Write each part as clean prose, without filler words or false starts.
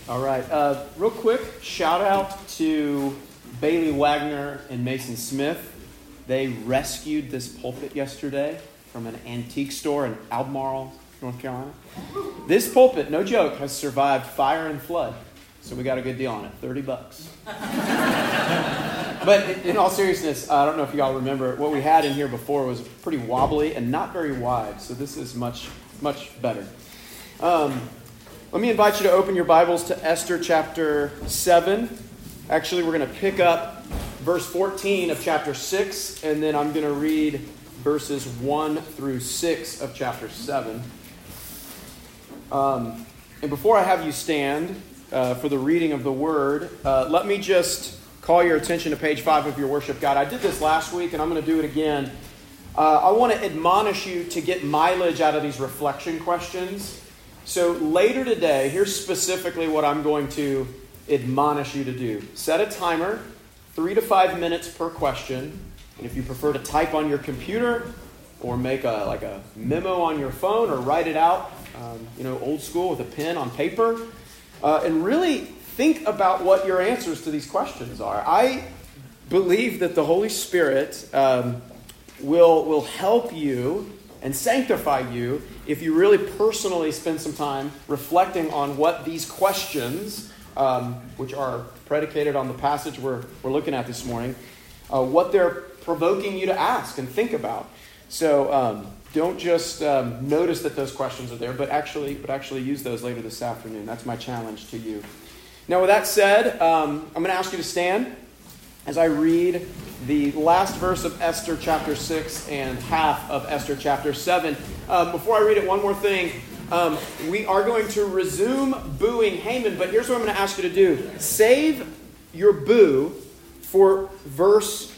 All right. Real quick, shout out to Bailey Wagner and Mason Smith. They rescued this pulpit yesterday from an antique store in Albemarle, North Carolina. This pulpit, no joke, has survived fire and flood. So we got a good deal on it, $30. But in all seriousness, I don't know if y'all remember, what we had in here before was pretty wobbly and not very wide. So this is much, much better. Let me invite you to open your Bibles to Esther chapter 7. Actually, we're going to pick up verse 14 of chapter 6, and then I'm going to read verses 1 through 6 of chapter 7. And before I have you stand for the reading of the Word, let me just call your attention to page 5 of your worship guide. I did this last week, and I'm going to do it again. I want to admonish you to get mileage out of these reflection questions. So later today, here's specifically what I'm going to admonish you to do. Set a timer, 3 to 5 minutes per question. And if you prefer to type on your computer or make a memo on your phone or write it out, old school with a pen on paper, and really think about what your answers to these questions are. I believe that the Holy Spirit will help you and sanctify you if you really personally spend some time reflecting on what these questions, which are predicated on the passage we're looking at this morning, what they're provoking you to ask and think about. So don't just notice that those questions are there, but actually use those later this afternoon. That's my challenge to you. Now, with that said, I'm going to ask you to stand as I read the last verse of Esther chapter 6 and half of Esther chapter 7. Before I read it, one more thing. We are going to resume booing Haman, but here's what I'm going to ask you to do. Save your boo for verse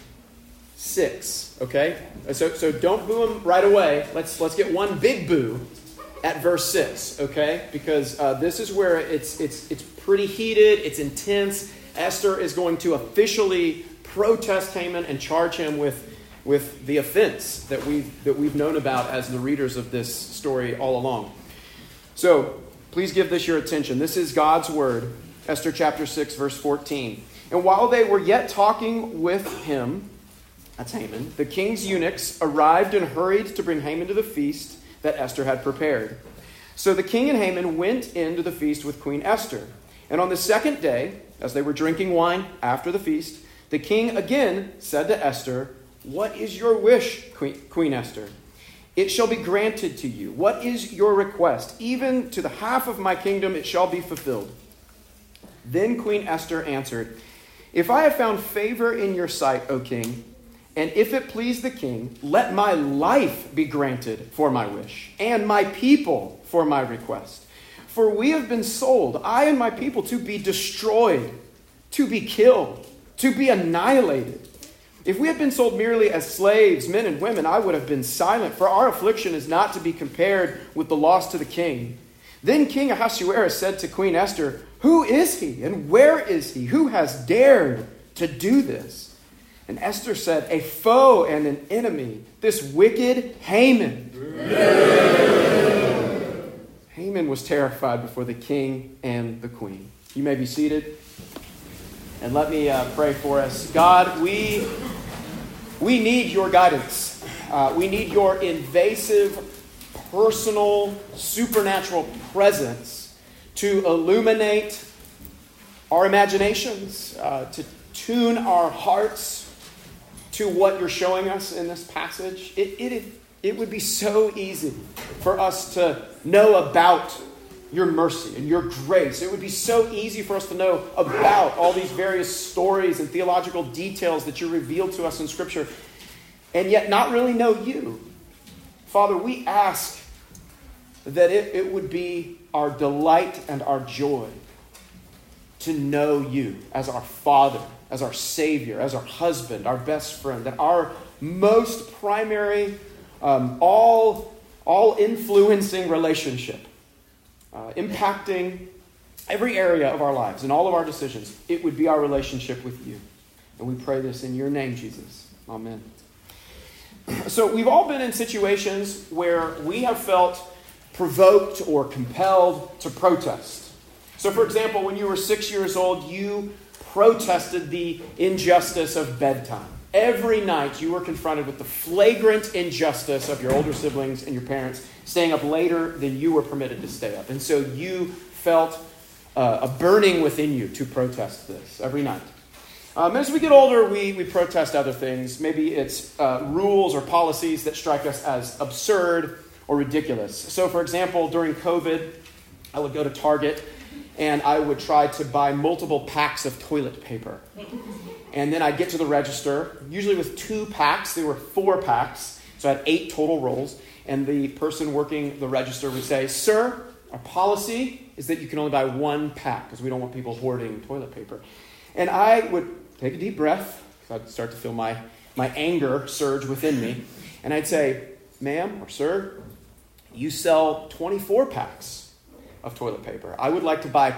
6, okay? So don't boo him right away. Let's get one big boo at verse 6, okay? Because this is where it's pretty heated, it's intense. Esther is going to officially protest Haman and charge him with the offense that we've known about as the readers of this story all along. So please give this your attention. This is God's word, Esther chapter 6, verse 14. And while they were yet talking with him, that's Haman, the king's eunuchs arrived and hurried to bring Haman to the feast that Esther had prepared. So the king and Haman went into the feast with Queen Esther. And on the second day, as they were drinking wine after the feast, the king again said to Esther, "What is your wish, Queen Esther? It shall be granted to you. What is your request? Even to the half of my kingdom it shall be fulfilled." Then Queen Esther answered, "If I have found favor in your sight, O king, and if it please the king, let my life be granted for my wish, and my people for my request. For we have been sold, I and my people, to be destroyed, to be killed, to be annihilated. If we had been sold merely as slaves, men and women, I would have been silent, for our affliction is not to be compared with the loss to the king." Then King Ahasuerus said to Queen Esther, "Who is he, and where is he? Who has dared to do this?" And Esther said, "A foe and an enemy, this wicked Haman." Haman was terrified before the king and the queen. You may be seated. And let me pray for us. God, we need your guidance. We need your invasive, personal, supernatural presence to illuminate our imaginations, to tune our hearts to what you're showing us in this passage. It would be so easy for us to know about your mercy and your grace. It would be so easy for us to know about all these various stories and theological details that you reveal to us in Scripture, and yet not really know you. Father, we ask that it would be our delight and our joy to know you as our Father, as our Savior, as our husband, our best friend, that our most primary, all influencing relationship, impacting every area of our lives and all of our decisions, it would be our relationship with you. And we pray this in your name, Jesus. Amen. So we've all been in situations where we have felt provoked or compelled to protest. So, for example, when you were 6 years old, you protested the injustice of bedtime. Every night you were confronted with the flagrant injustice of your older siblings and your parents staying up later than you were permitted to stay up. And so you felt a burning within you to protest this every night. As we get older, we protest other things. Maybe it's rules or policies that strike us as absurd or ridiculous. So, for example, during COVID, I would go to Target and I would try to buy multiple packs of toilet paper. And then I'd get to the register, usually with 2 packs. There were 4 packs, so I had 8 total rolls. And the person working the register would say, "Sir, our policy is that you can only buy 1 pack because we don't want people hoarding toilet paper." And I would take a deep breath, because I'd start to feel my anger surge within me. And I'd say, "Ma'am or sir, you sell 24 packs of toilet paper. I would like to buy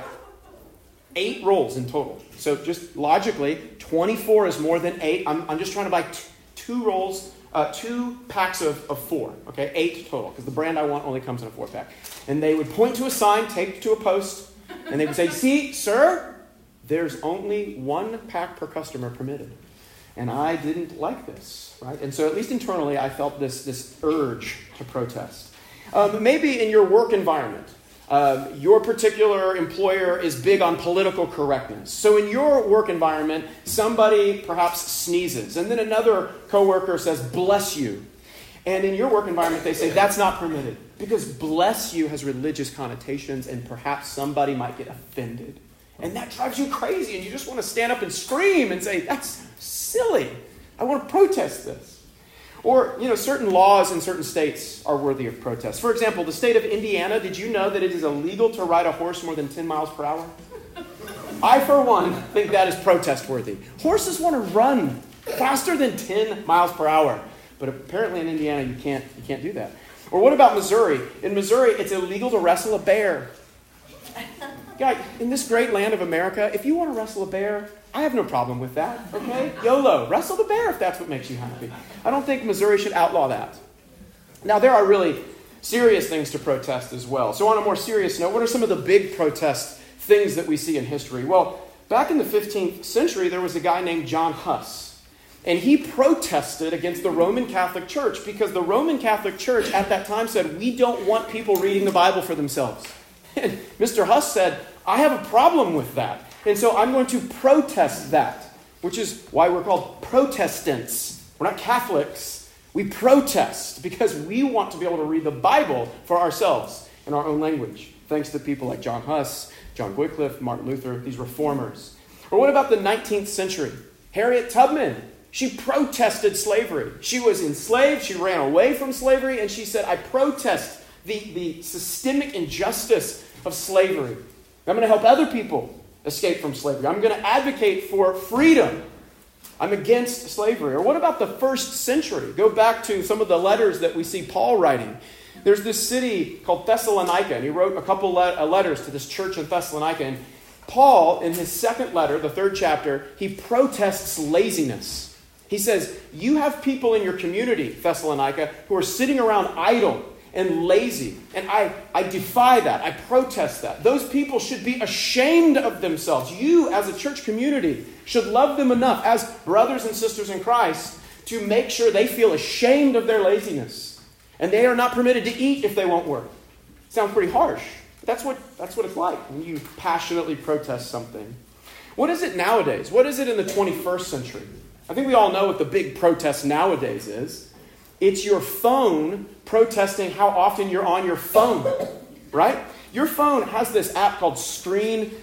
8 rolls in total. So just logically, 24 is more than 8. I'm just trying to buy 2 rolls, 2 packs of 4. Okay, 8 total, because the brand I want only comes in a 4-pack. And they would point to a sign taped to a post, and they would say, "See, sir, there's only 1 pack per customer permitted." And I didn't like this, right? And so at least internally, I felt this urge to protest. Maybe in your work environment, your particular employer is big on political correctness. So in your work environment, somebody perhaps sneezes, and then another coworker says, "Bless you." And in your work environment, they say, "That's not permitted," because "bless you" has religious connotations, and perhaps somebody might get offended. And that drives you crazy, and you just want to stand up and scream and say, "That's silly. I want to protest this." Or, certain laws in certain states are worthy of protest. For example, the state of Indiana, did you know that it is illegal to ride a horse more than 10 miles per hour? I, for one, think that is protest worthy. Horses want to run faster than 10 miles per hour. But apparently in Indiana, you can't do that. Or what about Missouri? In Missouri, it's illegal to wrestle a bear. Guy, in this great land of America, if you want to wrestle a bear, I have no problem with that, okay? YOLO, wrestle the bear if that's what makes you happy. I don't think Missouri should outlaw that. Now, there are really serious things to protest as well. So on a more serious note, what are some of the big protest things that we see in history? Well, back in the 15th century, there was a guy named John Huss. And he protested against the Roman Catholic Church because the Roman Catholic Church at that time said, "We don't want people reading the Bible for themselves." And Mr. Huss said, "I have a problem with that. And so I'm going to protest that," which is why we're called Protestants. We're not Catholics. We protest because we want to be able to read the Bible for ourselves in our own language, thanks to people like John Huss, John Wycliffe, Martin Luther, these reformers. Or what about the 19th century? Harriet Tubman. She protested slavery. She was enslaved. She ran away from slavery. And she said, "I protest the systemic injustice of slavery. I'm going to help other people escape from slavery. I'm going to advocate for freedom. I'm against slavery." Or what about the first century? Go back to some of the letters that we see Paul writing. There's this city called Thessalonica, and he wrote a couple letters to this church in Thessalonica. And Paul, in his second letter, the 3rd chapter, he protests laziness. He says, "You have people in your community, Thessalonica, who are sitting around idle and lazy. And I defy that. I protest that. Those people should be ashamed of themselves. You, as a church community, should love them enough as brothers and sisters in Christ to make sure they feel ashamed of their laziness. And they are not permitted to eat if they won't work." Sounds pretty harsh. That's what it's like when you passionately protest something. What is it nowadays? What is it in the 21st century? I think we all know what the big protest nowadays is. It's your phone protesting how often you're on your phone, right? Your phone has this app called Screen,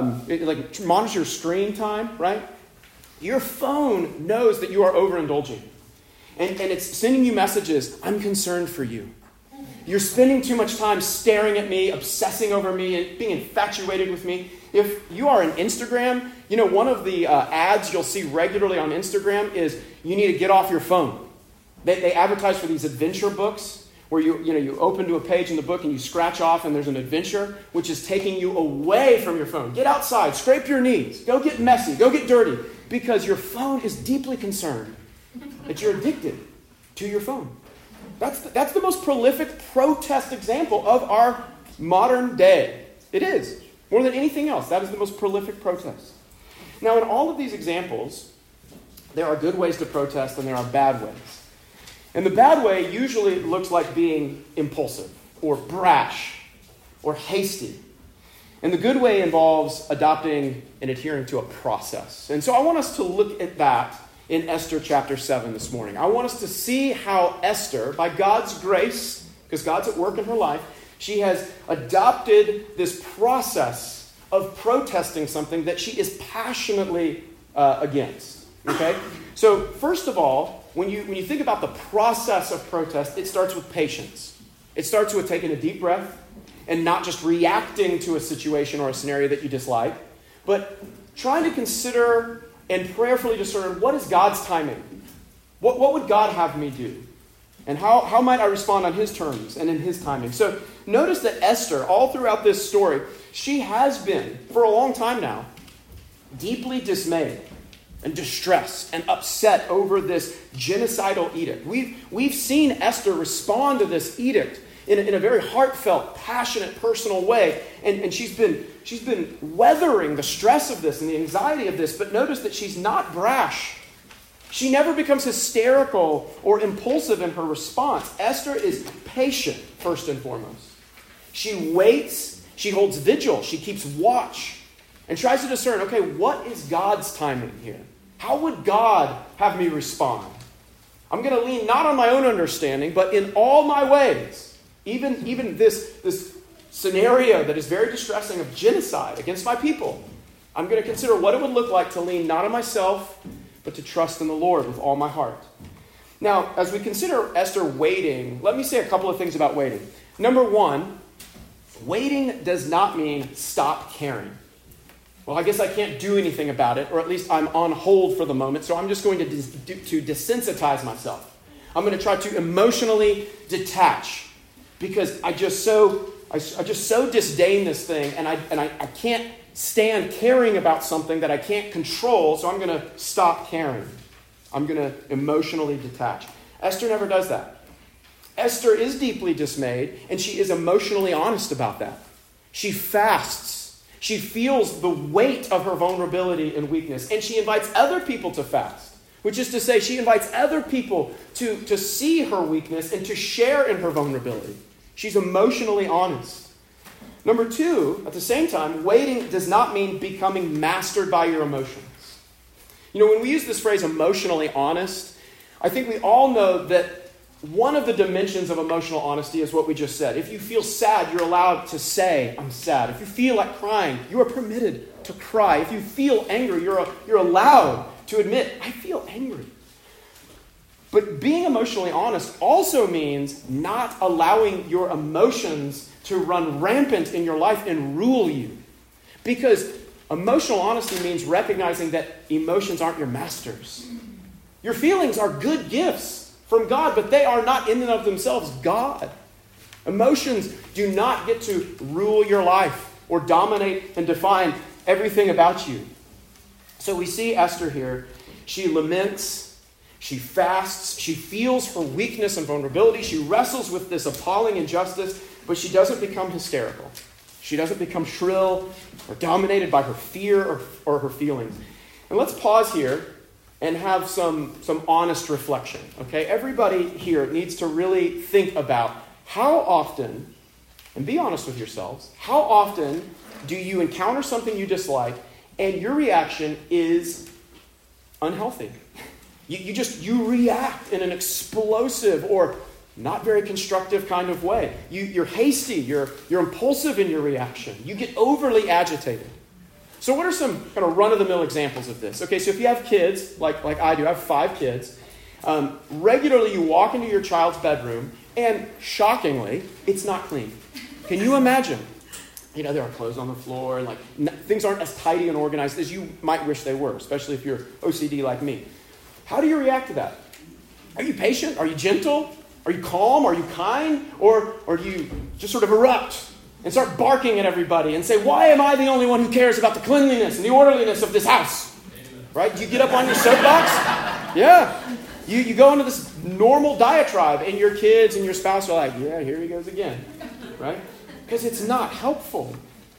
it monitors screen time, right? Your phone knows that you are overindulging. And it's sending you messages, "I'm concerned for you. You're spending too much time staring at me, obsessing over me, and being infatuated with me." If you are on Instagram, one of the ads you'll see regularly on Instagram is, "You need to get off your phone." They advertise for these adventure books where you open to a page in the book and you scratch off and there's an adventure which is taking you away from your phone. Get outside, scrape your knees, go get messy, go get dirty, because your phone is deeply concerned that you're addicted to your phone. That's the most prolific protest example of our modern day. It is. More than anything else, that is the most prolific protest. Now, in all of these examples, there are good ways to protest and there are bad ways. And the bad way usually looks like being impulsive or brash or hasty. And the good way involves adopting and adhering to a process. And so I want us to look at that in Esther chapter 7 this morning. I want us to see how Esther, by God's grace, because God's at work in her life, she has adopted this process of protesting something that she is passionately against. Okay? So first of all, when you think about the process of protest, it starts with patience. It starts with taking a deep breath and not just reacting to a situation or a scenario that you dislike, but trying to consider and prayerfully discern, what is God's timing? What would God have me do? And how might I respond on his terms and in his timing? So notice that Esther, all throughout this story, she has been, for a long time now, deeply dismayed and distressed and upset over this genocidal edict. We've seen Esther respond to this edict in a very heartfelt, passionate, personal way. And she's been weathering the stress of this and the anxiety of this. But notice that she's not brash. She never becomes hysterical or impulsive in her response. Esther is patient, first and foremost. She waits. She holds vigil. She keeps watch and tries to discern, okay, what is God's timing here? How would God have me respond? I'm going to lean not on my own understanding, but in all my ways. Even this scenario that is very distressing of genocide against my people, I'm going to consider what it would look like to lean not on myself, but to trust in the Lord with all my heart. Now, as we consider Esther waiting, let me say a couple of things about waiting. Number one, waiting does not mean stop caring. Well, I guess I can't do anything about it, or at least I'm on hold for the moment, so I'm just going to desensitize myself. I'm going to try to emotionally detach. Because I just so disdain this thing, and I can't stand caring about something that I can't control, so I'm going to stop caring. I'm going to emotionally detach. Esther never does that. Esther is deeply dismayed, and she is emotionally honest about that. She fasts. She feels the weight of her vulnerability and weakness, and she invites other people to fast, which is to say she invites other people to see her weakness and to share in her vulnerability. She's emotionally honest. Number two, at the same time, waiting does not mean becoming mastered by your emotions. You know, when we use this phrase emotionally honest, I think we all know that one of the dimensions of emotional honesty is what we just said. If you feel sad, you're allowed to say, I'm sad. If you feel like crying, you are permitted to cry. If you feel angry, you're allowed to admit, I feel angry. But being emotionally honest also means not allowing your emotions to run rampant in your life and rule you. Because emotional honesty means recognizing that emotions aren't your masters. Your feelings are good gifts from God, but they are not in and of themselves God. Emotions do not get to rule your life or dominate and define everything about you. So we see Esther here. She laments. She fasts, she feels her weakness and vulnerability, she wrestles with this appalling injustice, but she doesn't become hysterical. She doesn't become shrill or dominated by her fear or her feelings. And let's pause here and have some honest reflection, okay? Everybody here needs to really think about how often, and be honest with yourselves, how often do you encounter something you dislike and your reaction is unhealthy? You react in an explosive or not very constructive kind of way. You're hasty. You're impulsive in your reaction. You get overly agitated. So what are some kind of run-of-the-mill examples of this? Okay, so if you have kids, like I do, I have 5 kids. Regularly you walk into your child's bedroom and shockingly, it's not clean. Can you imagine? You know, there are clothes on the floor and things aren't as tidy and organized as you might wish they were, especially if you're OCD like me. How do you react to that? Are you patient? Are you gentle? Are you calm? Are you kind? Or do you just sort of erupt and start barking at everybody and say, why am I the only one who cares about the cleanliness and the orderliness of this house? Right? Do you get up on your soapbox? Yeah. You go into this normal diatribe and your kids and your spouse are like, yeah, here he goes again. Right? Because it's not helpful.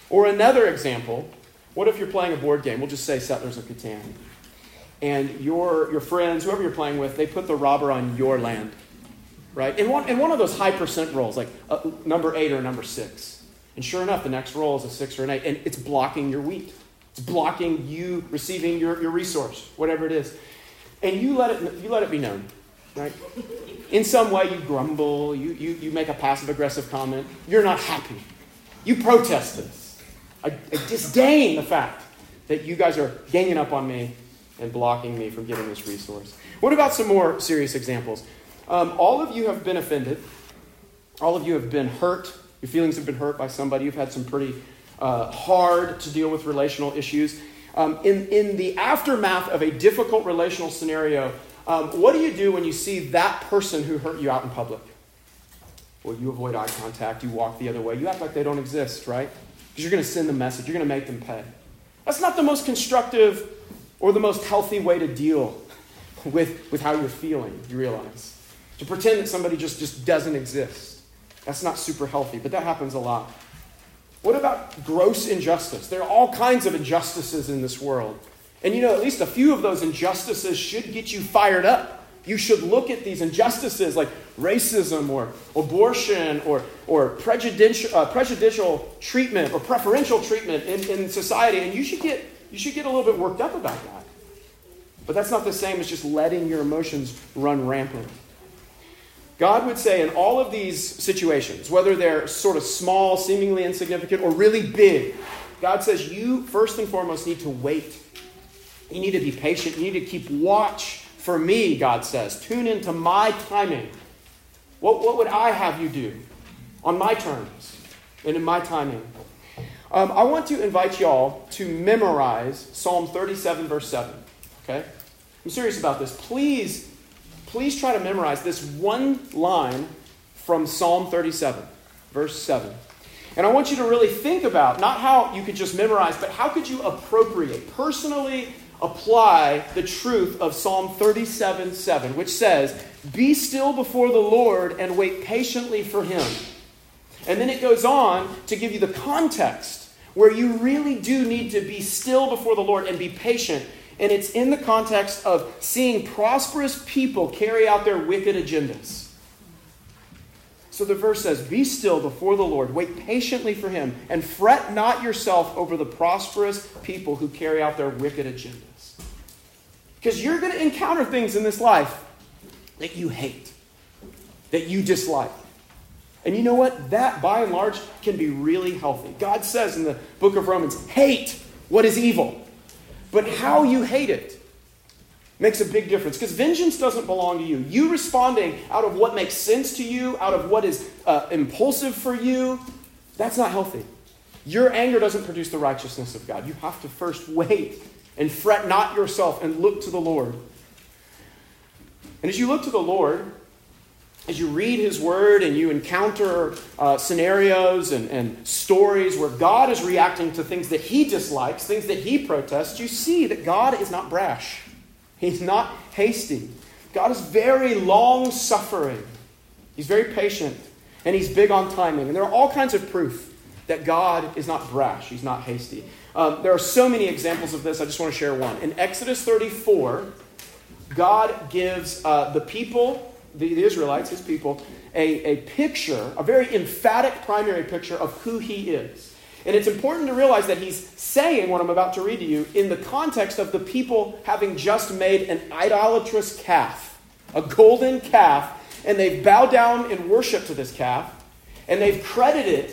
Or another example, what if you're playing a board game? We'll just say Settlers of Catan. And your friends, whoever you're playing with, they put the robber on your land, right? In one of those high percent rolls, like number 8 or number 6. And sure enough, the next roll is a 6 or an 8, and it's blocking your wheat. It's blocking you receiving your resource, whatever it is. And you let it be known, right? In some way, you grumble, you make a passive-aggressive comment. You're not happy. You protest this. I disdain the fact that you guys are ganging up on me and blocking me from getting this resource. What about some more serious examples? All of you have been offended. All of you have been hurt. Your feelings have been hurt by somebody. You've had some pretty hard to deal with relational issues. In the aftermath of a difficult relational scenario, what do you do when you see that person who hurt you out in public? Well, you avoid eye contact. You walk the other way. You act like they don't exist, right? Because you're going to send the message. You're going to make them pay. That's not the most constructive or the most healthy way to deal with how you're feeling, you realize. To pretend that somebody just doesn't exist. That's not super healthy, but that happens a lot. What about gross injustice? There are all kinds of injustices in this world. And at least a few of those injustices should get you fired up. You should look at these injustices like racism or abortion or prejudicial treatment or preferential treatment in society, and you should get a little bit worked up about that. But that's not the same as just letting your emotions run rampant. God would say in all of these situations, whether they're sort of small, seemingly insignificant, or really big, God says you, first and foremost, need to wait. You need to be patient. You need to keep watch for me, God says. Tune into my timing. What would I have you do on my terms and in my timing? I want to invite y'all to memorize Psalm 37, verse 7. Okay? I'm serious about this. Please try to memorize this one line from Psalm 37, verse 7. And I want you to really think about not how you could just memorize, but how could you appropriate, personally apply the truth of Psalm 37:7, which says, "Be still before the Lord and wait patiently for Him." And then it goes on to give you the context where you really do need to be still before the Lord and be patient. And it's in the context of seeing prosperous people carry out their wicked agendas. So the verse says, "Be still before the Lord, wait patiently for Him, and fret not yourself over the prosperous people who carry out their wicked agendas." Because you're going to encounter things in this life that you hate, that you dislike. And you know what? That, by and large, can be really healthy. God says in the book of Romans, hate what is evil. But how you hate it makes a big difference. Because vengeance doesn't belong to you. You responding out of what makes sense to you, out of what is impulsive for you, that's not healthy. Your anger doesn't produce the righteousness of God. You have to first wait and fret not yourself and look to the Lord. And as you look to the Lord, as you read His Word and you encounter scenarios and stories where God is reacting to things that He dislikes, things that He protests, you see that God is not brash. He's not hasty. God is very long-suffering. He's very patient. And He's big on timing. And there are all kinds of proof that God is not brash. He's not hasty. There are so many examples of this. I just want to share one. In Exodus 34, God gives the people, the Israelites, His people, a picture, a very emphatic primary picture of who He is. And it's important to realize that He's saying what I'm about to read to you in the context of the people having just made an idolatrous calf, a golden calf, and they've bowed down in worship to this calf, and they've credited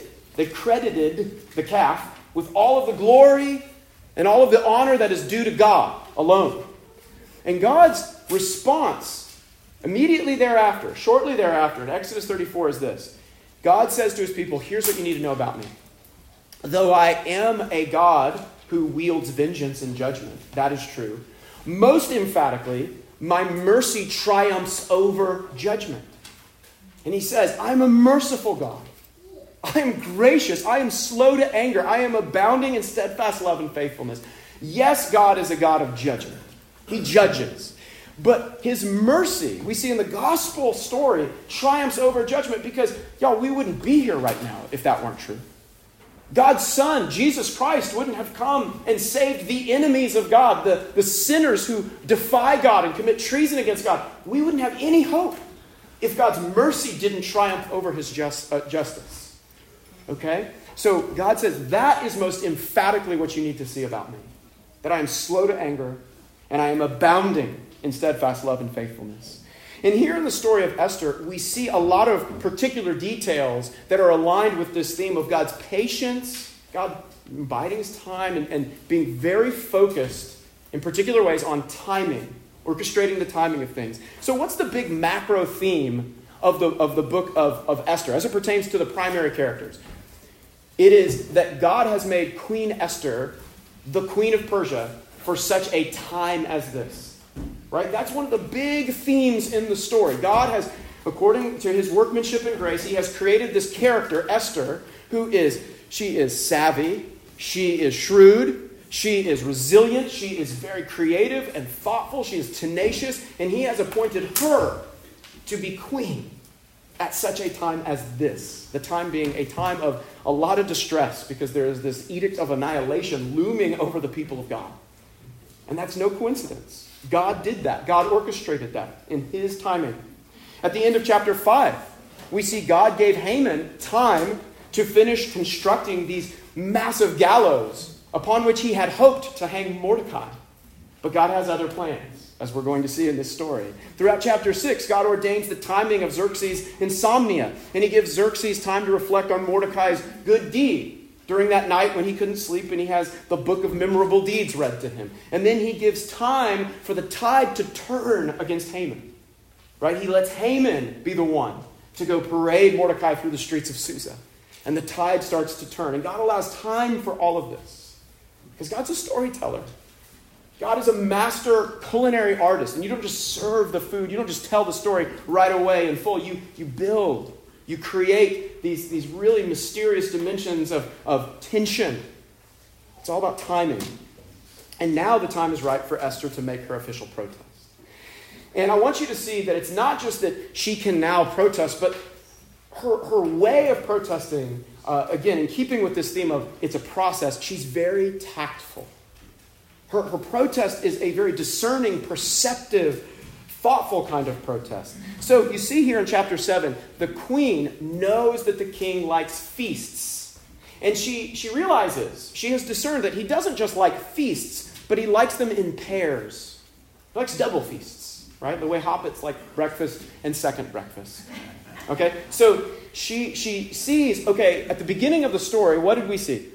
the calf with all of the glory and all of the honor that is due to God alone. And God's response immediately thereafter, shortly thereafter, in Exodus 34 is this. God says to His people, here's what you need to know about me. Though I am a God who wields vengeance and judgment, that is true. Most emphatically, my mercy triumphs over judgment. And He says, I'm a merciful God. I am gracious. I am slow to anger. I am abounding in steadfast love and faithfulness. Yes, God is a God of judgment. He judges. But His mercy, we see in the gospel story, triumphs over judgment because, y'all, we wouldn't be here right now if that weren't true. God's Son, Jesus Christ, wouldn't have come and saved the enemies of God, the sinners who defy God and commit treason against God. We wouldn't have any hope if God's mercy didn't triumph over his justice. Okay? So God says, that is most emphatically what you need to see about me. That I am slow to anger, and I am abounding in steadfast love and faithfulness. And here in the story of Esther, we see a lot of particular details that are aligned with this theme of God's patience, God biding his time, and being very focused in particular ways on timing, orchestrating the timing of things. So what's the big macro theme of the book of Esther as it pertains to the primary characters? It is that God has made Queen Esther the queen of Persia for such a time as this. Right? That's one of the big themes in the story. God has, according to his workmanship and grace, he has created this character, Esther, she is savvy, she is shrewd, she is resilient, she is very creative and thoughtful, she is tenacious, and he has appointed her to be queen at such a time as this. The time being a time of a lot of distress because there is this edict of annihilation looming over the people of God. And that's no coincidence. God did that. God orchestrated that in his timing. At the end of chapter 5, we see God gave Haman time to finish constructing these massive gallows upon which he had hoped to hang Mordecai. But God has other plans, as we're going to see in this story. Throughout chapter 6, God ordains the timing of Xerxes' insomnia, and he gives Xerxes time to reflect on Mordecai's good deed during that night when he couldn't sleep, and he has the book of memorable deeds read to him. And then he gives time for the tide to turn against Haman. Right? He lets Haman be the one to go parade Mordecai through the streets of Susa. And the tide starts to turn. And God allows time for all of this. Because God's a storyteller. God is a master culinary artist. And you don't just serve the food. You don't just tell the story right away in full. You build. You create these really mysterious dimensions of tension. It's all about timing. And now the time is right for Esther to make her official protest. And I want you to see that it's not just that she can now protest, but her way of protesting, again, in keeping with this theme of it's a process, she's very tactful. Her protest is a very discerning, perceptive, thoughtful kind of protest. So you see here in chapter 7, the queen knows that the king likes feasts. And she realizes, she has discerned that he doesn't just like feasts, but he likes them in pairs. He likes double feasts, right? The way hobbits like breakfast and second breakfast. Okay, so she sees, okay, at the beginning of the story, what did we see?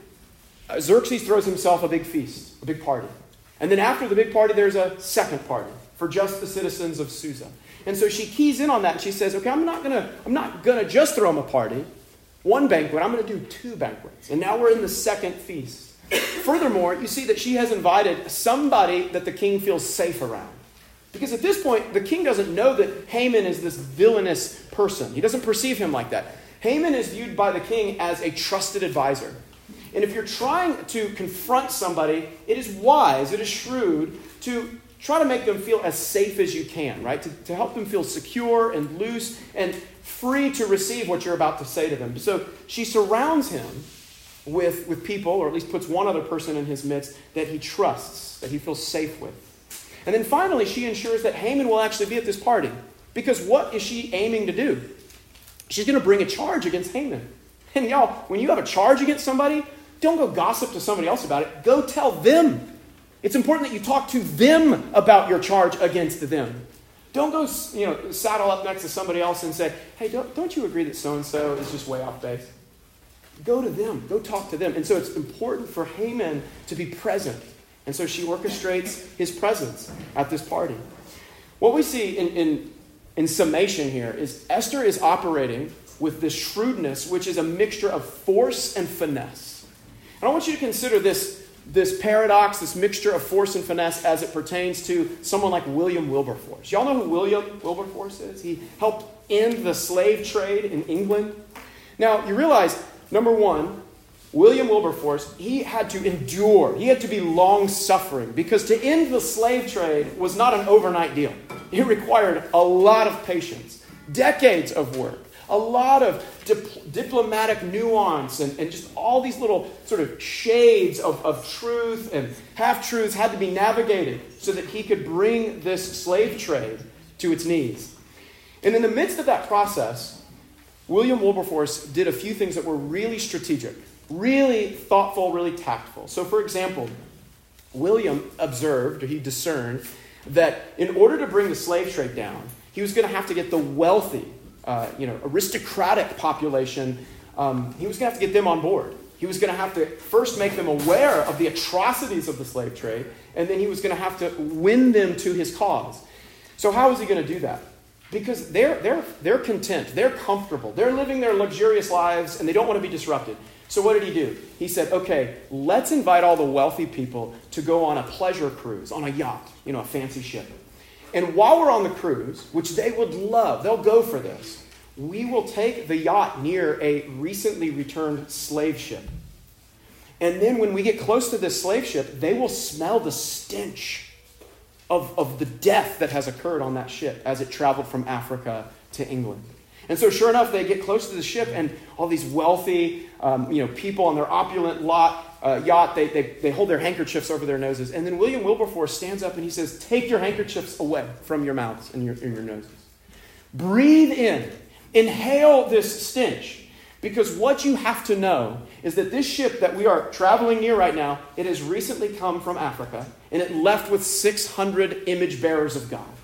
Xerxes throws himself a big feast, a big party. And then after the big party, there's a second party for just the citizens of Susa. And so she keys in on that and she says, okay, I'm not gonna just throw him a party, one banquet, I'm gonna do 2 banquets. And now we're in the second feast. Furthermore, you see that she has invited somebody that the king feels safe around. Because at this point, the king doesn't know that Haman is this villainous person. He doesn't perceive him like that. Haman is viewed by the king as a trusted advisor. And if you're trying to confront somebody, it is wise, it is shrewd to try to make them feel as safe as you can, right? To help them feel secure and loose and free to receive what you're about to say to them. So she surrounds him with people, or at least puts one other person in his midst that he trusts, that he feels safe with. And then finally, she ensures that Haman will actually be at this party. Because what is she aiming to do? She's going to bring a charge against Haman. And y'all, when you have a charge against somebody, don't go gossip to somebody else about it. Go tell them. It's important that you talk to them about your charge against them. Don't go, saddle up next to somebody else and say, hey, don't you agree that so-and-so is just way off base? Go to them. Go talk to them. And so it's important for Haman to be present. And so she orchestrates his presence at this party. What we see in summation here is Esther is operating with this shrewdness, which is a mixture of force and finesse. And I want you to consider this paradox, this mixture of force and finesse as it pertains to someone like William Wilberforce. Y'all know who William Wilberforce is? He helped end the slave trade in England. Now, you realize, number one, William Wilberforce, he had to endure. He had to be long-suffering because to end the slave trade was not an overnight deal. It required a lot of patience, decades of work, a lot of diplomatic nuance and just all these little sort of shades of truth and half-truths had to be navigated so that he could bring this slave trade to its knees. And in the midst of that process, William Wilberforce did a few things that were really strategic, really thoughtful, really tactful. So, for example, William observed, or he discerned, that in order to bring the slave trade down, he was going to have to get the wealthy, aristocratic population, he was going to have to get them on board. He was going to have to first make them aware of the atrocities of the slave trade, and then he was going to have to win them to his cause. So how was he going to do that? Because they're content, they're comfortable, they're living their luxurious lives, and they don't want to be disrupted. So what did he do? He said, okay, let's invite all the wealthy people to go on a pleasure cruise, on a yacht, a fancy ship. And while we're on the cruise, which they would love, they'll go for this, we will take the yacht near a recently returned slave ship. And then when we get close to this slave ship, they will smell the stench of the death that has occurred on that ship as it traveled from Africa to England. And so sure enough, they get close to the ship, and all these wealthy people on their opulent yacht, they hold their handkerchiefs over their noses. And then William Wilberforce stands up and he says, take your handkerchiefs away from your mouths and your noses. Breathe in. Inhale this stench. Because what you have to know is that this ship that we are traveling near right now, it has recently come from Africa, and it left with 600 image bearers of God.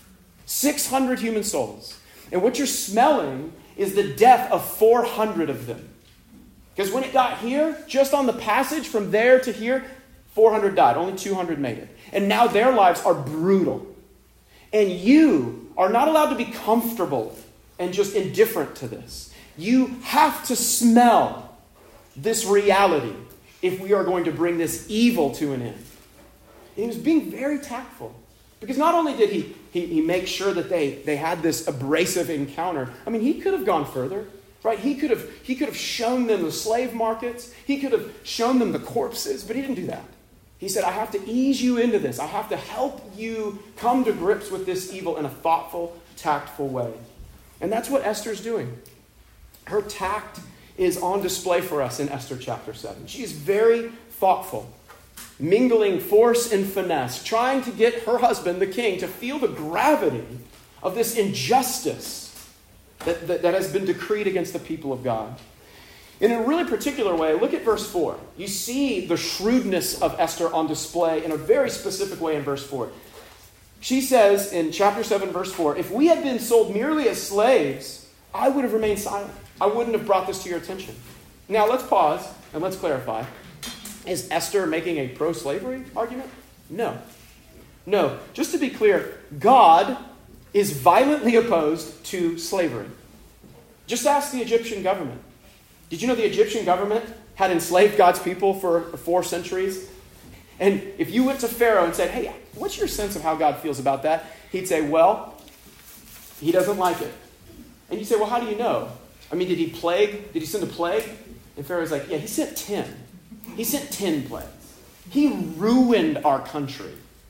600 human souls. And what you're smelling is the death of 400 of them. Because when it got here, just on the passage from there to here, 400 died. Only 200 made it. And now their lives are brutal. And you are not allowed to be comfortable and just indifferent to this. You have to smell this reality if we are going to bring this evil to an end. And he was being very tactful. Because not only did he make sure that they had this abrasive encounter, he could have gone further. Right? He could have shown them the slave markets. He could have shown them the corpses, but he didn't do that. He said, I have to ease you into this. I have to help you come to grips with this evil in a thoughtful, tactful way. And that's what Esther's doing. Her tact is on display for us in Esther chapter 7. She is very thoughtful, mingling force and finesse, trying to get her husband, the king, to feel the gravity of this injustice that has been decreed against the people of God. In a really particular way, look at verse 4. You see the shrewdness of Esther on display in a very specific way in verse 4. She says in chapter 7, verse 4, if we had been sold merely as slaves, I would have remained silent. I wouldn't have brought this to your attention. Now let's pause and let's clarify. Is Esther making a pro-slavery argument? No. No. Just to be clear, God is violently opposed to slavery. Just ask the Egyptian government. Did you know the Egyptian government had enslaved God's people for 4 centuries? And if you went to Pharaoh and said, hey, what's your sense of how God feels about that? He'd say, well, he doesn't like it. And you say, well, how do you know? Did he send a plague? And Pharaoh's like, yeah, he sent 10. He sent 10 plagues. He ruined our country.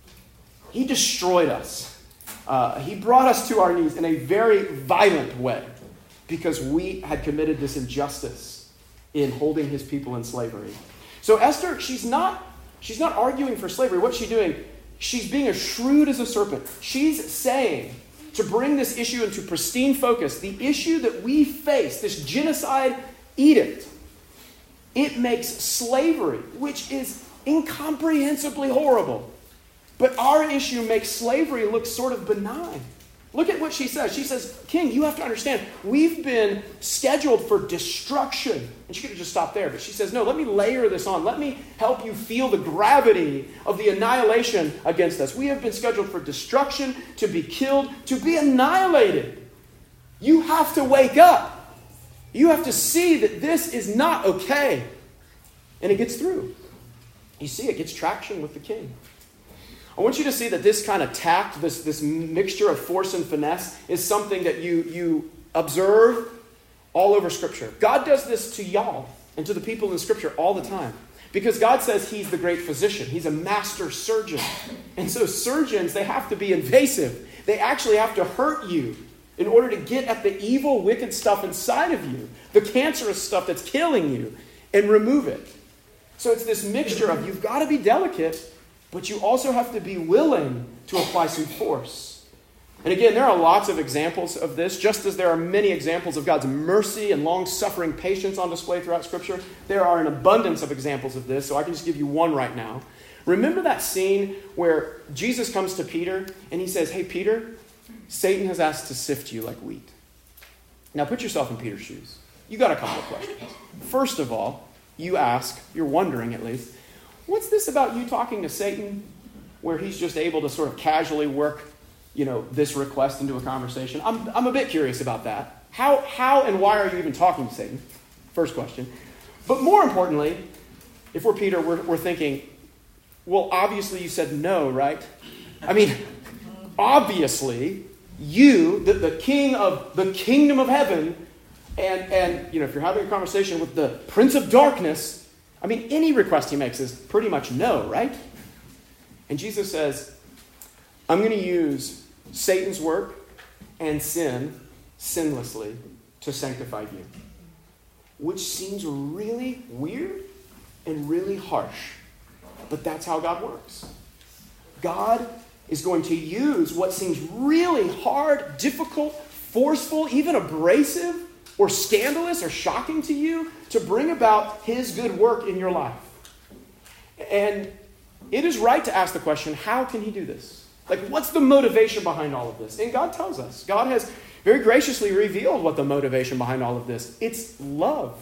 He destroyed us. He brought us to our knees in a very violent way because we had committed this injustice in holding his people in slavery. So Esther, she's not arguing for slavery. What's she doing? She's being as shrewd as a serpent. She's saying, to bring this issue into pristine focus, the issue that we face, this genocide edict, it makes slavery, which is incomprehensibly horrible. But our issue makes slavery look sort of benign. Look at what she says. She says, King, you have to understand, we've been scheduled for destruction. And she could have just stopped there. But she says, no, let me layer this on. Let me help you feel the gravity of the annihilation against us. We have been scheduled for destruction, to be killed, to be annihilated. You have to wake up. You have to see that this is not okay. And it gets through. You see, it gets traction with the king. I want you to see that this kind of tact, this mixture of force and finesse, is something that you observe all over Scripture. God does this to y'all and to the people in Scripture all the time. Because God says he's the great physician. He's a master surgeon. And so surgeons, they have to be invasive. They actually have to hurt you in order to get at the evil, wicked stuff inside of you, the cancerous stuff that's killing you, and remove it. So it's this mixture of you've got to be delicate, but you also have to be willing to apply some force. And again, there are lots of examples of this, just as there are many examples of God's mercy and long-suffering patience on display throughout Scripture. There are an abundance of examples of this, so I can just give you one right now. Remember that scene where Jesus comes to Peter and he says, "Hey, Peter, Satan has asked to sift you like wheat." Now put yourself in Peter's shoes. You got a couple of questions. First of all, you ask, you're wondering at least, what's this about you talking to Satan where he's just able to sort of casually work this request into a conversation? I'm a bit curious about that. How and why are you even talking to Satan? First question. But more importantly, if we're Peter, we're thinking, well, obviously you said no, right? I mean, obviously, you, the king of the kingdom of heaven, and if you're having a conversation with the prince of darkness, I mean, any request he makes is pretty much no, right? And Jesus says, I'm going to use Satan's work and sin sinlessly to sanctify you. Which seems really weird and really harsh. But that's how God works. God is going to use what seems really hard, difficult, forceful, even abrasive, or scandalous or shocking to you to bring about his good work in your life. And it is right to ask the question, how can he do this? Like, what's the motivation behind all of this? And God tells us. God has very graciously revealed what the motivation behind all of this. It's love.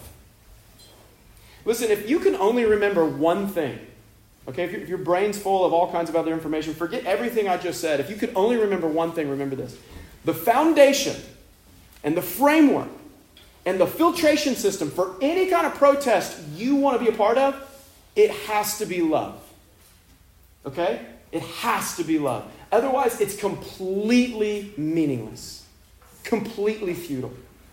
Listen, if you can only remember one thing, okay, if your brain's full of all kinds of other information, forget everything I just said. If you could only remember one thing, remember this. The foundation and the framework and the filtration system for any kind of protest you want to be a part of, it has to be love. Okay? It has to be love. Otherwise, it's completely meaningless. Completely futile.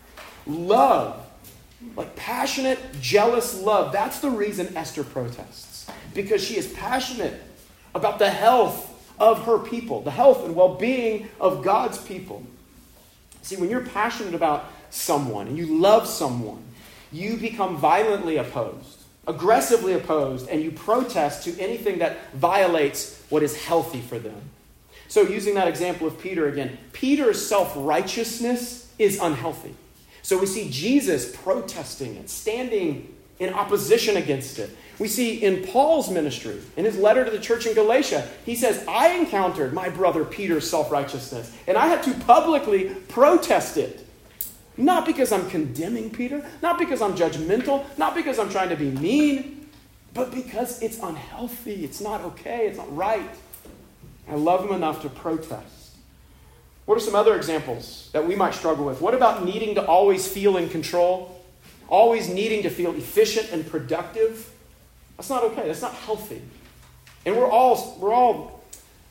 Love, like passionate, jealous love, that's the reason Esther protests. Because she is passionate about the health of her people, the health and well-being of God's people. See, when you're passionate about someone and you love someone, you become violently opposed, aggressively opposed, and you protest to anything that violates what is healthy for them. So using that example of Peter again, Peter's self-righteousness is unhealthy. So we see Jesus protesting it, standing in opposition against it. We see in Paul's ministry, in his letter to the church in Galatia, he says, I encountered my brother Peter's self-righteousness, and I had to publicly protest it. Not because I'm condemning Peter, not because I'm judgmental, not because I'm trying to be mean, but because it's unhealthy, it's not okay, it's not right. I love him enough to protest. What are some other examples that we might struggle with? What about needing to always feel in control? Always needing to feel efficient and productive? That's not okay. That's not healthy. And we're all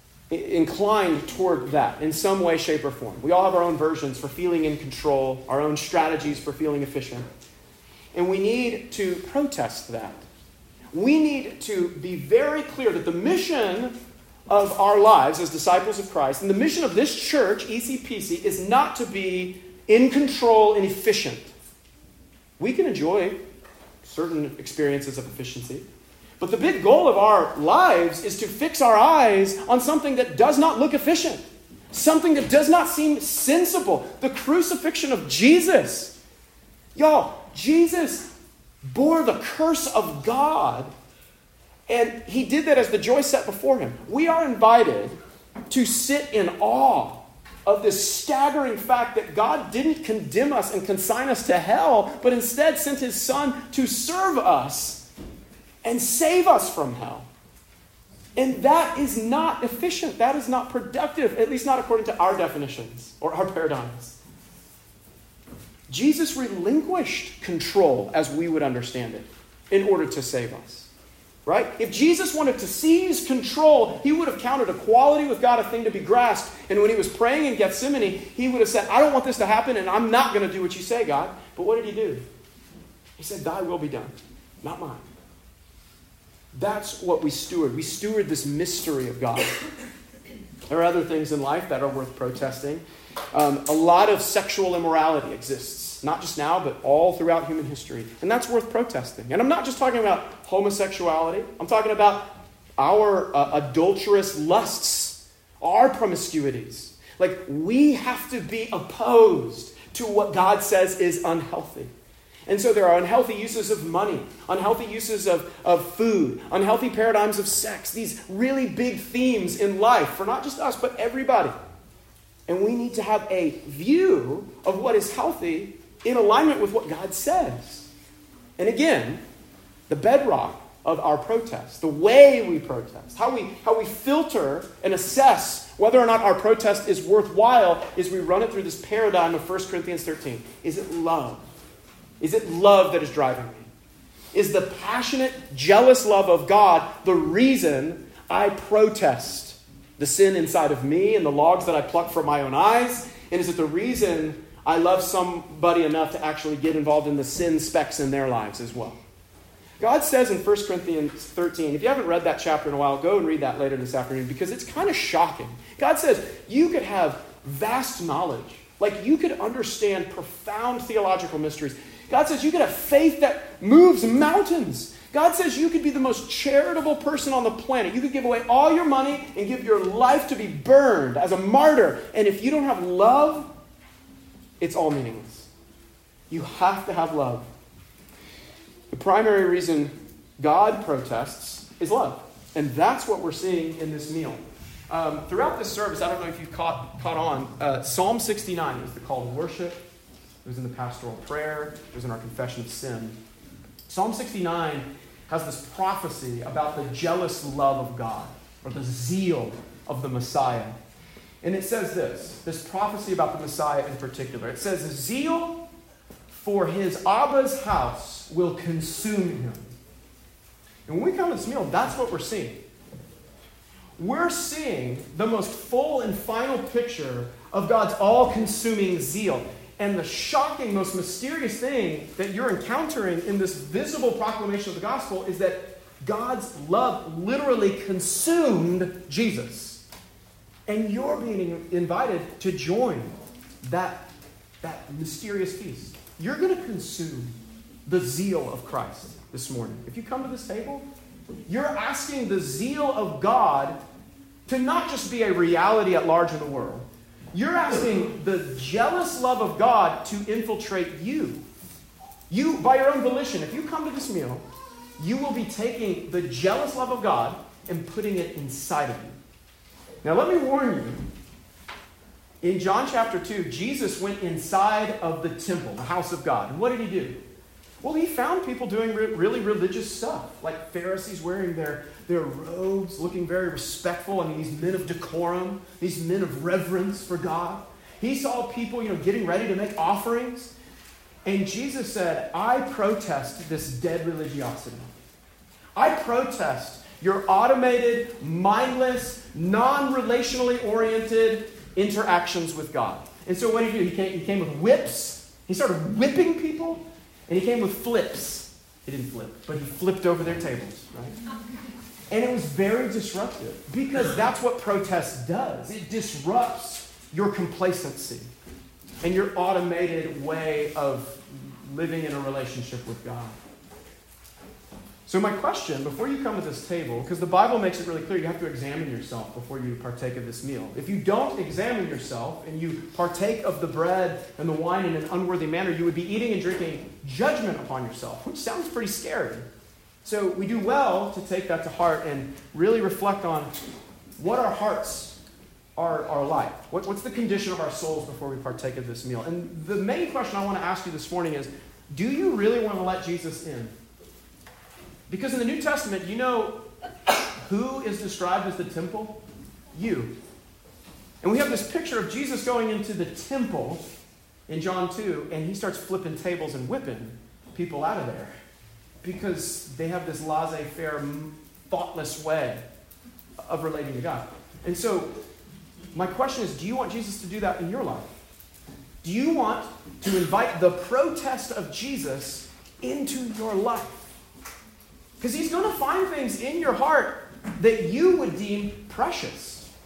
inclined toward that in some way, shape, or form. We all have our own versions for feeling in control, our own strategies for feeling efficient. And we need to protest that. We need to be very clear that the mission of our lives as disciples of Christ and the mission of this church, ECPC, is not to be in control and efficient. We can enjoy certain experiences of efficiency. But the big goal of our lives is to fix our eyes on something that does not look efficient. Something that does not seem sensible. The crucifixion of Jesus. Y'all, Jesus bore the curse of God. And he did that as the joy set before him. We are invited to sit in awe of this staggering fact that God didn't condemn us and consign us to hell, but instead sent his Son to serve us and save us from hell. And that is not efficient. That is not productive, at least not according to our definitions or our paradigms. Jesus relinquished control as we would understand it in order to save us. Right? If Jesus wanted to seize control, he would have counted equality with God a thing to be grasped. And when he was praying in Gethsemane, he would have said, I don't want this to happen, and I'm not going to do what you say, God. But what did he do? He said, thy will be done, not mine. That's what we steward. We steward this mystery of God. There are other things in life that are worth protesting. A lot of sexual immorality exists, not just now, but all throughout human history. And that's worth protesting. And I'm not just talking about homosexuality. I'm talking about our adulterous lusts, our promiscuities. Like, we have to be opposed to what God says is unhealthy. And so there are unhealthy uses of money, unhealthy uses of food, unhealthy paradigms of sex, these really big themes in life for not just us, but everybody. And we need to have a view of what is healthy in alignment with what God says. And again, the bedrock of our protest, the way we protest, how we filter and assess whether or not our protest is worthwhile is we run it through this paradigm of 1 Corinthians 13. Is it love? Is it love that is driving me? Is the passionate, jealous love of God the reason I protest the sin inside of me and the logs that I pluck from my own eyes? And is it the reason I love somebody enough to actually get involved in the sin specks in their lives as well? God says in 1 Corinthians 13, if you haven't read that chapter in a while, go and read that later this afternoon because it's kind of shocking. God says you could have vast knowledge, like you could understand profound theological mysteries. God says you could have faith that moves mountains. God says you could be the most charitable person on the planet. You could give away all your money and give your life to be burned as a martyr. And if you don't have love, it's all meaningless. You have to have love. The primary reason God protests is love. And that's what we're seeing in this meal. Throughout this service, I don't know if you've caught on, Psalm 69 is the call to worship. It was in the pastoral prayer. It was in our confession of sin. Psalm 69 has this prophecy about the jealous love of God, or the zeal of the Messiah. And it says this prophecy about the Messiah in particular. It says, zeal for his Abba's house will consume him. And when we come to this meal, that's what we're seeing. We're seeing the most full and final picture of God's all-consuming zeal. And the shocking, most mysterious thing that you're encountering in this visible proclamation of the gospel is that God's love literally consumed Jesus. And you're being invited to join that mysterious feast. You're going to consume the zeal of Christ this morning. If you come to this table, you're asking the zeal of God to not just be a reality at large in the world. You're asking the jealous love of God to infiltrate you. You, by your own volition, if you come to this meal, you will be taking the jealous love of God and putting it inside of you. Now, let me warn you. In John chapter 2, Jesus went inside of the temple, the house of God. And what did he do? Well, he found people doing really religious stuff, like Pharisees wearing their robes, looking very respectful. I mean, these men of decorum, these men of reverence for God. He saw people, getting ready to make offerings. And Jesus said, I protest this dead religiosity. I protest your automated, mindless, non-relationally oriented interactions with God. And so what did he do? He came with whips. He started whipping people. And he came with flips. He didn't flip, but he flipped over their tables, right? And it was very disruptive because that's what protest does. It disrupts your complacency and your automated way of living in a relationship with God. So my question, before you come to this table, because the Bible makes it really clear, you have to examine yourself before you partake of this meal. If you don't examine yourself and you partake of the bread and the wine in an unworthy manner, you would be eating and drinking judgment upon yourself, which sounds pretty scary. So we do well to take that to heart and really reflect on what our hearts are like. What's the condition of our souls before we partake of this meal? And the main question I want to ask you this morning is, do you really want to let Jesus in? Because in the New Testament, you know who is described as the temple? You. And we have this picture of Jesus going into the temple in John 2, and he starts flipping tables and whipping people out of there because they have this laissez-faire, thoughtless way of relating to God. And so my question is, do you want Jesus to do that in your life? Do you want to invite the protest of Jesus into your life? Because he's going to find things in your heart that you would deem precious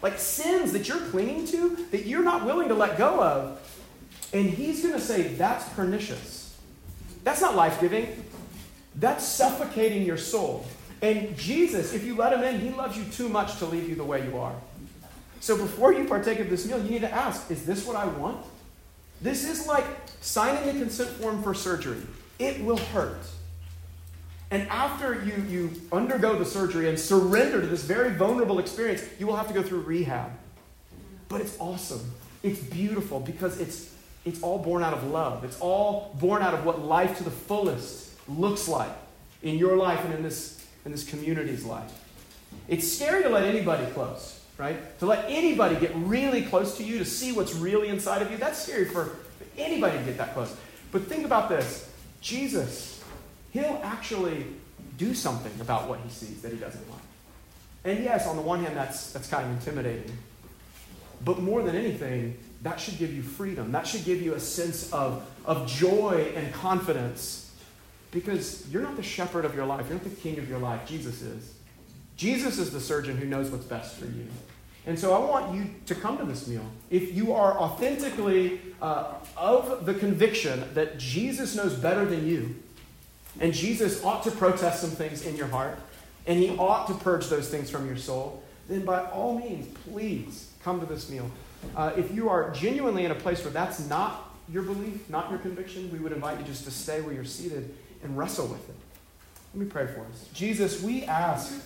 like sins that you're clinging to, that you're not willing to let go of. And he's going to say, that's pernicious. That's not life-giving. That's suffocating your soul. And Jesus, if you let him in, he loves you too much to leave you the way you are. So before you partake of this meal, you need to ask, is this what I want? This is like signing the consent form for surgery. It will hurt. And after you undergo the surgery and surrender to this very vulnerable experience, you will have to go through rehab. But it's awesome. It's beautiful because it's all born out of love. It's all born out of what life to the fullest looks like in your life and in this community's life. It's scary to let anybody close, right? To let anybody get really close to you, to see what's really inside of you. That's scary for anybody to get that close. But think about this. Jesus, he'll actually do something about what he sees that he doesn't like. And yes, on the one hand, that's kind of intimidating. But more than anything, that should give you freedom. That should give you a sense of joy and confidence. Because you're not the shepherd of your life. You're not the king of your life. Jesus is. Jesus is the surgeon who knows what's best for you. And so I want you to come to this meal. If you are authentically of the conviction that Jesus knows better than you, and Jesus ought to protest some things in your heart, and he ought to purge those things from your soul, then by all means, please come to this meal. If you are genuinely in a place where that's not your belief, not your conviction, we would invite you just to stay where you're seated and wrestle with it. Let me pray for us. Jesus, we ask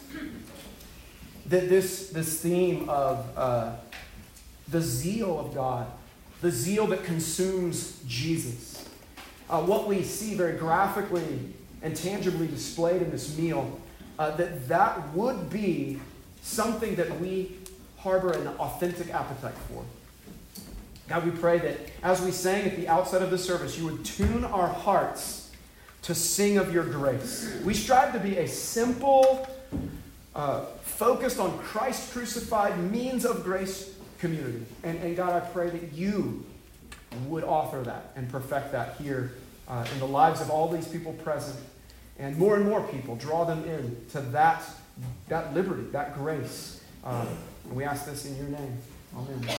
that this theme of the zeal of God, the zeal that consumes Jesus, what we see very graphically and tangibly displayed in this meal, that would be something that we harbor an authentic appetite for. God, we pray that as we sang at the outset of the service, you would tune our hearts to sing of your grace. We strive to be a simple, focused on Christ crucified, means of grace community. And God, I pray that you would author that and perfect that here in the lives of all these people present. And more people, draw them in to that liberty, that grace. And we ask this in your name. Amen.